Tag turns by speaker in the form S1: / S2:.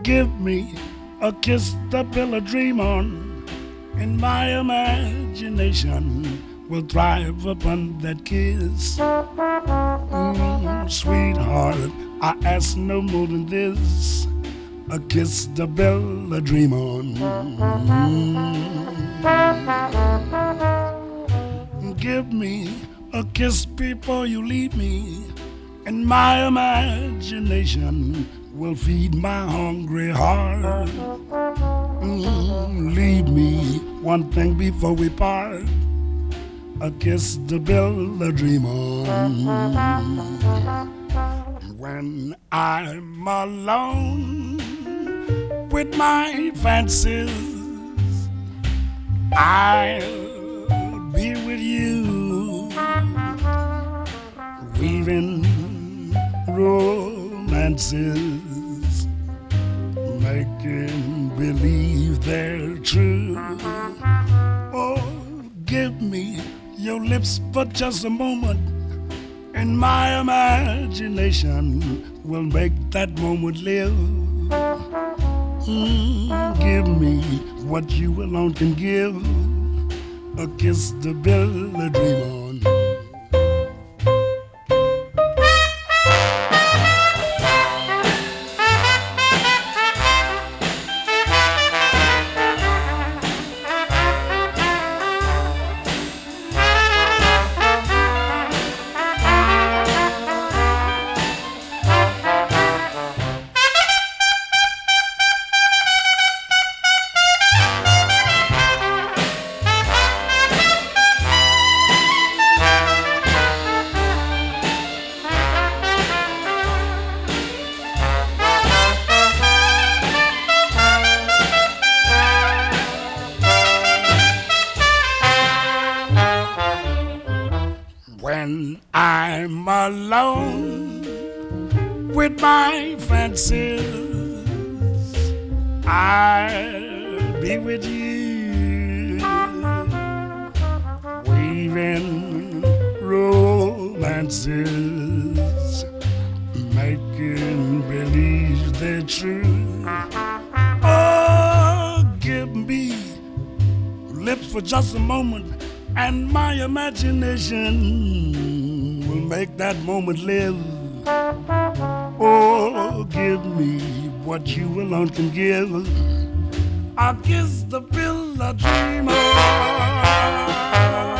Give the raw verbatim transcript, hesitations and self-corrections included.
S1: Give me a kiss to build a dream on, and my imagination will thrive upon that kiss. Mm, sweetheart, I ask no more than this, a kiss to build a dream on. Mm. Give me a kiss before you leave me, and my imagination will feed my hungry heart. Mm, leave me one thing before we part, a kiss to build a dream on. When I'm alone with my fancies, I'll be with you, weaving romances, making believe they're true. Oh, give me your lips for just a moment, and my imagination will make that moment live. Mm, give me what you alone can give, a kiss to build a dream on. When I'm alone with my fancies, I'll be with you, weaving romances, making believe they're true. Oh, give me lips for just a moment, and my imagination will make that moment live. Oh, give me what you alone can give, a kiss to build a dream on.